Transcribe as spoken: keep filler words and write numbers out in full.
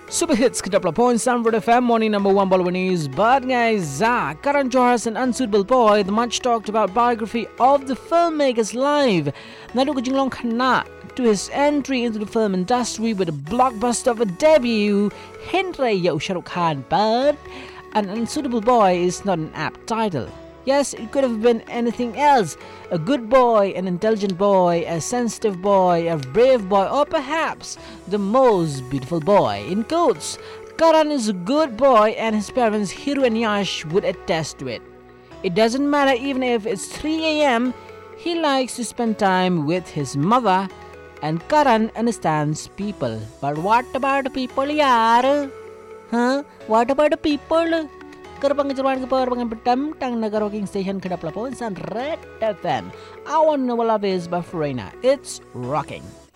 Super hits Kadapla Point Sanford F M morning number one Balwanese. But guys, ah, Karan Johar's An Unsuitable Boy, the much talked about biography of the filmmaker's life. Nalu Jinglong Khana to his entry into the film industry with a blockbuster of a debut, Henry Yo Shah Rukh Khan. But An Unsuitable Boy is not an apt title. Yes, it could have been anything else. A good boy, an intelligent boy, a sensitive boy, a brave boy, or perhaps the most beautiful boy. In quotes, Karan is a good boy and his parents Hiru and Yash would attest to it. It doesn't matter even if it's three a.m. He likes to spend time with his mother, and Karan understands people. But what about the people, yaar? Huh? What about the people? Kerbang kecerwan keperbangan petam tang negara working station kedap lapon san Red F M. I want to know what love is by Farina. It's rocking.